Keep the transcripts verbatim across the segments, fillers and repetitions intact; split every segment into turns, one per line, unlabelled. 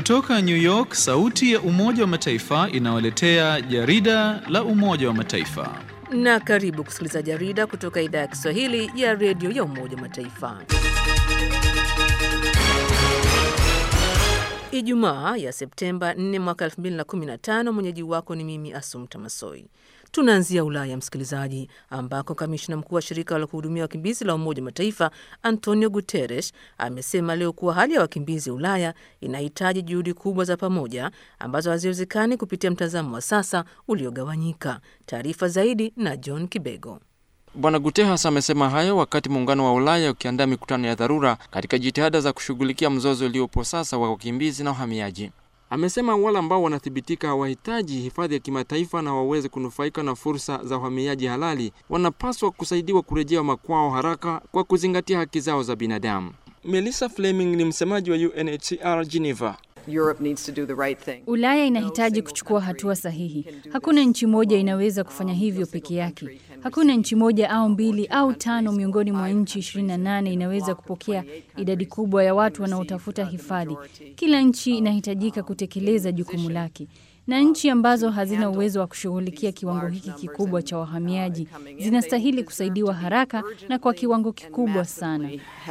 Kutoka New York, sauti ya Umoja wa Mataifa inawaletea jarida la Umoja wa Mataifa.
Na karibu kusikiliza jarida kutoka idhaa ya Kiswahili ya redio ya Umoja wa Mataifa. Ijumaa ya Septemba nne mwaka elfu mbili na kumi na tano, mwenyeji wako ni mimi Asumta Masoi. Tunaanzia Ulaya, msikilizaji, ambako kamishna mkuu wa shirika la kuhudumia wakimbizi la Umoja wa Mataifa Antonio Guterres amesema leo kuwa hali ya wakimbizi Ulaya inahitaji juhudi kubwa za pamoja ambazo haziwezekani kupitia mtazamo wa sasa uliogawanyika. Taarifa zaidi na John Kibego.
Bwana Guterres amesema hayo wakati muungano wa Ulaya ukiandaa mikutano ya dharura katika jitihada za kushughulikia mzozo uliopo sasa wa wakimbizi na uhamiaji. Amesema wale ambao wanathibitika hawahitaji hifadhi ya kimataifa na waweze kunufaika na fursa za uhamiaji halali wanapaswa kusaidiwa kurejea makwao haraka kwa kuzingatia haki zao za binadamu. Melissa Fleming ni msemaji wa U N H C R Geneva.
Europe needs to do the right thing.
Ulaya inahitaji kuchukua hatua sahihi. Hakuna nchi moja inaweza kufanya hivyo peke yake. Hakuna nchi moja au mbili au tano miongoni mwa nchi ishirini na nane inaweza kupokea idadi kubwa ya watu wanaotafuta hifadhi. Kila nchi inahitajika kutekeleza jukumu lake. Na nchi ambazo hazina uwezo wa kushughulikia kiwango hiki kikubwa cha wahamiaji zinastahili kusaidiwa haraka na kwa kiwango kikubwa sana.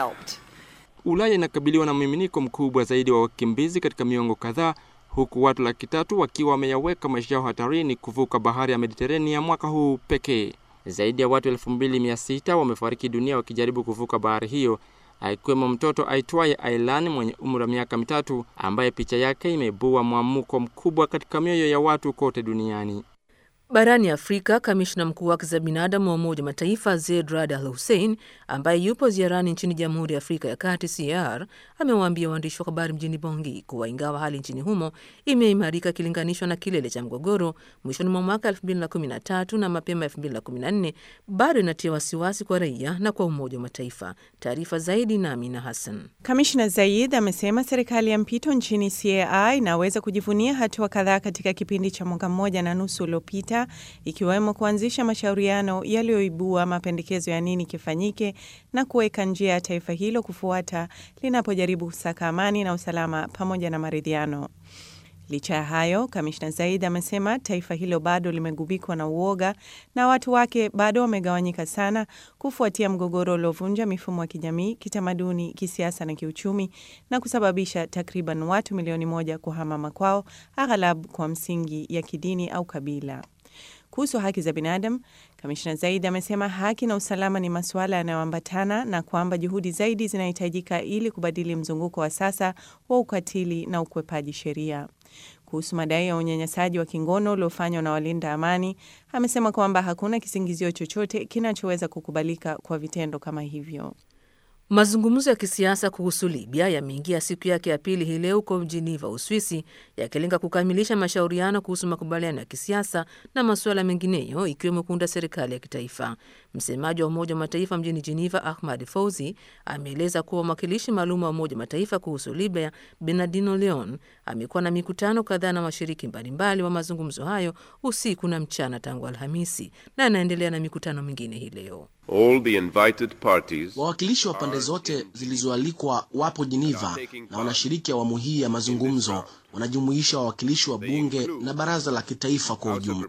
Ulaya inakabiliwa na mmiminiko mkubwa zaidi wa wakimbizi katika miongo kadhaa, huku watu laki tatu wakiwa wameyaweka maisha yao hatarini kuvuka bahari ya Mediterania mwaka huu pekee. Zaidi ya watu elfu mbili mia sita wamefariki dunia wakijaribu kuvuka bahari hiyo, akiwemo mtoto aitwaye Aylan mwenye umri wa miaka mitatu ambaye picha yake imeibua mwamuko mkubwa katika mioyo ya watu kote duniani.
Barani Afrika, kamishna mkuu wa haki za binadamu wa Umoja wa Mataifa Zeid Ra'ad Al Hussein, ambaye yupo ziarani nchini Jamhuri ya Afrika ya Kati C A R, amewaambia waandishi wa habari mjini Bangui kuwa ingawa hali nchini humo imeimarika kilinganishwa na kilele cha mgogoro mwishoni mwa mwaka elfu mbili na kumi na tatu na mapema elfu mbili na kumi na nne, bado inatia wasiwasi kwa raia na kwa Umoja wa Mataifa. Taarifa zaidi na Amina Hassan.
Kamishna Zaid amesema serikali ya mpito nchini C A R inaweza kujivunia hatua kadhaa katika kipindi cha mwaka mmoja na nusu uliopita, ikiwemo kuanzisha mashauriano yaliyoibua mapendekezo ya nini kifanyike na kuweka njia ya taifa hilo kufuata linapojaribu kusaka amani na usalama pamoja na maridhiano. Licha ya hayo, kamishna Zaid amesema taifa hilo bado limegubikwa na uoga na watu wake bado wamegawanyika sana kufuatia mgogoro uliovunja mifumo ya kijamii, kitamaduni, kisiasa na kiuchumi na kusababisha takriban watu milioni moja kuhama makwao, aghalabu kwa msingi ya kidini au kabila. Kuhusu haki za binadamu, kamishna Zaid amesema haki na usalama ni masuala yanayoambatana na kwamba juhudi zaidi zinahitajika ili kubadili mzunguko wa sasa wa ukatili na ukwepaji sheria. Kuhusu madai ya unyanyasaji wa kingono uliofanywa na walinda amani, amesema kwamba hakuna kisingizio chochote kinachoweza kukubalika kwa vitendo kama hivyo.
Mazungumzo ya kisiasa kuhusu Libya yameingia siku yake ya pili hii leo huko Geneva, Uswisi, yakilenga kukamilisha mashauriano kuhusu makubaliano ya kisiasa na masuala mengineyo ikiwemo kuunda serikali ya kitaifa. Msemaji wa Umoja wa Mataifa mjini Geneva, Ahmad Fauzi, ameeleza kuwa mwakilishi maalum wa Umoja wa Mataifa kuhusu Libya, Bernardino Leon, amekuwa na mikutano kadhaa na washiriki mbalimbali wa mazungumzo hayo usiku na mchana tangu Alhamisi, na anaendelea na mikutano mingine hii leo.
All the invited parties,
wawakilishi wa pande zote zilizoalikwa wapo Geneva na wanashiriki awamu hii ya mazungumzo wanajumuisha wawakilishi wa bunge na baraza la kitaifa kwa ujumla.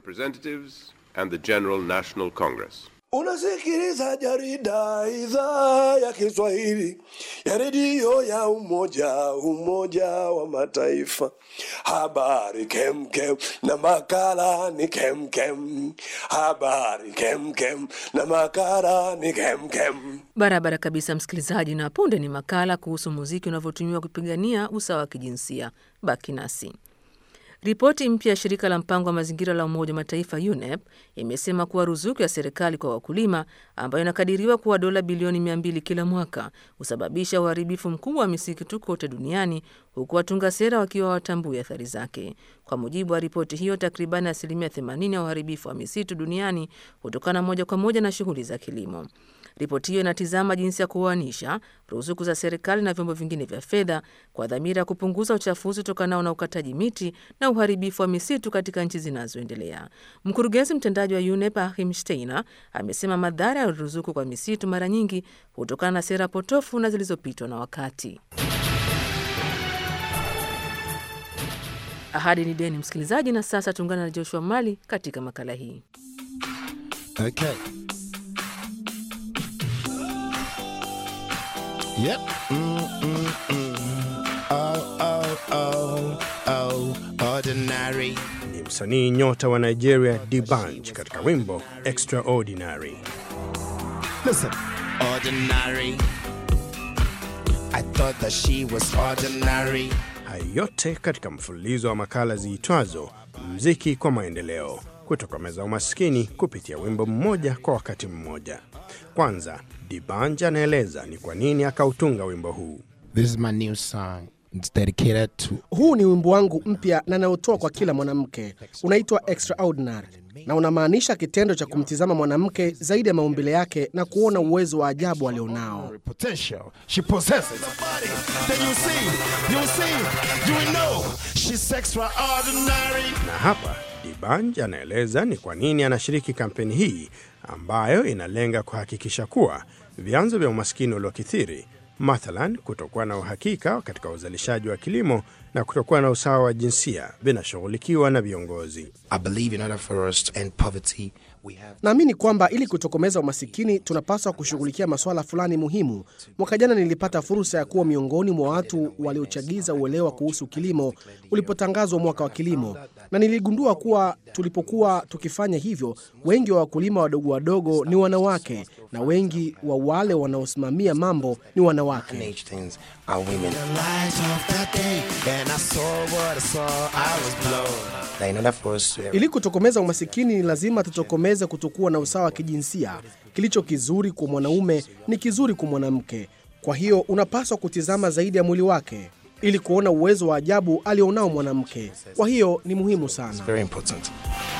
Unasikiliza jarida idhaa ya Kiswahili ya redio ya Umoja Umoja wa Mataifa. Habari kem kem na makala ni kem kem. Habari kem kem na makala ni kem kem.
Barabara kabisa, msikilizaji, na punde ni makala kuhusu muziki unavyotumiwa kupigania usawa wa kijinsia. Baki nasi. Ripoti mpya ya shirika la mpango wa mazingira la Umoja wa Mataifa U N E P imesema kuwa ruzuku ya serikali kwa wakulima ambayo inakadiriwa kuwa dola bilioni mia mbili kila mwaka husababisha uharibifu mkubwa wa misitu kote duniani, huku watunga sera wakiwa watambui athari zake. Kwa mujibu wa ripoti hiyo, takriban asilimia themanini ya uharibifu wa misitu duniani hutokana moja kwa moja na shughuli za kilimo. Ripoti hiyo inatizama jinsi ya kuoanisha ruzuku za serikali na vyombo vingine vya fedha kwa dhamira ya kupunguza uchafuzi utokanao na ukataji miti na uharibifu wa misitu katika nchi zinazoendelea. Mkurugenzi mtendaji wa U N E P Achim Steiner amesema madhara ya ruzuku kwa misitu mara nyingi hutokana na sera potofu na zilizopitwa na wakati. Ahadi ni deni, msikilizaji, na sasa tuungana na Joshua Mali katika makala hii.
Okay. Yep. Mm, mm, mm. Oh, oh, oh, oh, ordinary.
Ni msanii nyota wa Nigeria D'banj katika wimbo Extraordinary.
Listen. Ordinary. I thought that she was ordinary.
Hayo yote katika mfululizo wa makala ziitwazo Muziki kwa Maendeleo, kutokomeza umaskini kupitia wimbo mmoja kwa wakati mmoja. Kwanza, D'banj anaeleza ni kwa nini akautunga wimbo huu.
This is my new song. It's dedicated to...
Huu ni wimbo wangu mpya na naotoa kwa kila mwanamke. Unaitwa Extraordinary na unamaanisha kitendo cha kumtizama mwanamke zaidi ya maumbile yake na kuona uwezo wa ajabu alionao.
She possesses. Then you see, you see, you know, she's extraordinary.
Na hapa D'banj anaeleza ni kwa nini anashiriki kampeni hii ambayo inalenga kuhakikisha kuwa vyanzo vya umaskini uliokithiri, mathalan kutokuwa na uhakika katika uzalishaji wa kilimo na kutokuwa na usawa wa jinsia, vinashughulikiwa na viongozi.
I believe in order for us to end poverty, we have...
Naamini kwamba ili kutokomeza umasikini tunapaswa kushughulikia masuala fulani muhimu. Mwaka jana nilipata fursa ya kuwa miongoni mwa watu waliochagiza uelewa kuhusu kilimo ulipotangazwa mwaka wa kilimo, na niligundua kuwa tulipokuwa tukifanya hivyo, wengi wa wakulima wadogo wadogo ni wanawake na wengi wa wale wanaosimamia mambo ni wanawake. Ili kutokomeza umasikini ni lazima tutokomeze kutokuwa na usawa wa kijinsia. Kilicho kizuri kwa mwanaume ni kizuri kwa mwanamke. Kwa hiyo unapaswa kutizama zaidi ya mwili wake ili kuona uwezo wa ajabu alionao mwanamke. Kwa hiyo ni muhimu sana.
Very important.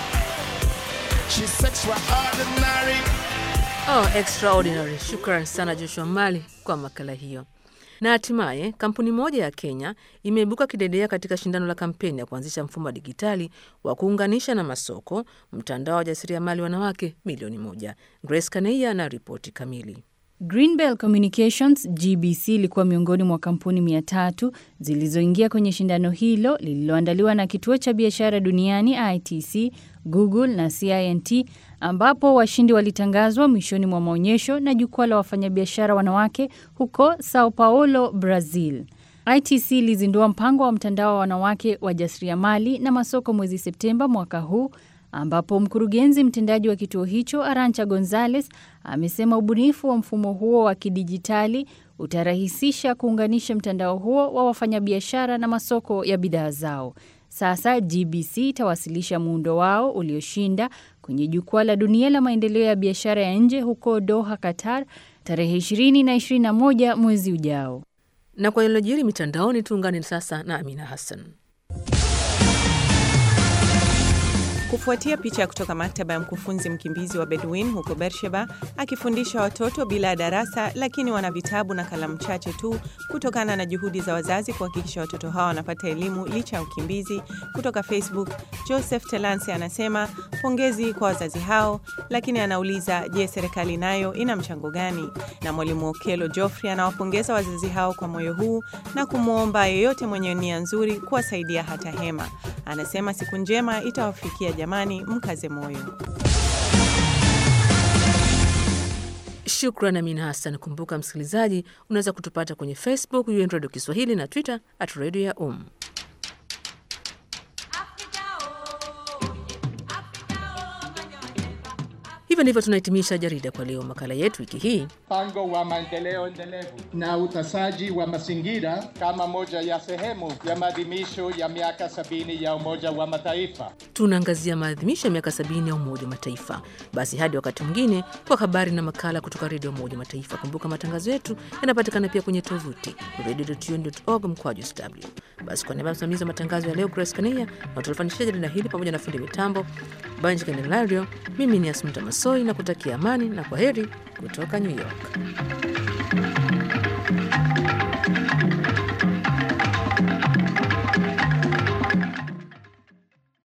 She's extraordinary. Oh, extraordinary. Shukrani sana Joshua Mali kwa makala hiyo. Na hatimaye kampuni moja ya Kenya imeibuka kidedea katika shindano la kampeni ya kuanzisha mfumo wa digitali wa kuunganisha na masoko mtandao wa jasiriamali wanawake milioni moja. Grace Kaneia na ripoti kamili.
Greenbell Communications G B C ilikuwa miongoni mwa kampuni mia tatu zilizoingia kwenye shindano hilo lililoandaliwa na Kituo cha Biashara Duniani I T C, Google na C I N T, ambapo washindi walitangazwa mwishoni mwa maonyesho na jukwaa la wafanyabiashara wanawake huko Sao Paulo, Brazil. I T C ilizindua mpango wa mtandao wa wanawake wa jasiriamali na masoko mwezi Septemba mwaka huu, ambapo mkurugenzi mtendaji wa kituo hicho Arancha Gonzalez amesema ubunifu wa mfumo huo wa kidijitali utarahisisha kuunganisha mtandao huo wa wafanyabiashara na masoko ya bidhaa zao. Sasa G B C itawasilisha muundo wao ulioshinda kwenye jukwaa la dunia la maendeleo ya biashara ya nje huko Doha, Qatar, tarehe ishirini na ishirini na moja mwezi ujao.
Na kwa yaliyojiri mitandaoni, tuungane sasa na Amina Hassan.
Kufuatia picha kutoka maktaba ya mkufunzi mkimbizi wa Bedouin huko Beersheba akifundisha watoto bila darasa, lakini wana vitabu na kalamu chache tu, kutokana na juhudi za wazazi kuhakikisha watoto hao wanapata elimu licha ya ukimbizi. Kutoka Facebook, Joseph Telansi anasema pongezi kwa wazazi hao, lakini anauliza, je, serikali nayo ina mchango gani? Na mwalimu Okelo Geoffrey anawapongeza wazazi hao kwa moyo huu na kumwomba yeyote mwenye nia nzuri kuwasaidia hata hema. Anasema siku njema itawafikia jamani, mkaze moyo.
Shukrani Amina Hassan. Kumbuka msikilizaji, unaweza kutupata kwenye Facebook, U N Radio Kiswahili, na Twitter at Radio ya Um. Hivyo ndivyo tunahitimisha jarida kwa leo. Makala yetu wiki hii,
mpango wa maendeleo endelevu na utasaji wa mazingira kama moja ya sehemu ya maadhimisho ya miaka sabini ya Umoja wa Mataifa.
Tunaangazia maadhimisho ya miaka sabini ya Umoja wa Mataifa. Basi hadi wakati mwingine kwa habari na makala kutoka Radio Umoja wa Mataifa. Kumbuka matangazo yetu yanapatikana pia kwenye tovuti radio dot u n dot org mkwaju s w. Basi kwa niaba ya msimamizi wa matangazo ya leo Grace Kania na tulifanikisha jarida hili pamoja na fundi mitambo Banji Kanelario, mimi ni Asmita Masoi na kutakia amani na kwaheri kutoka New York.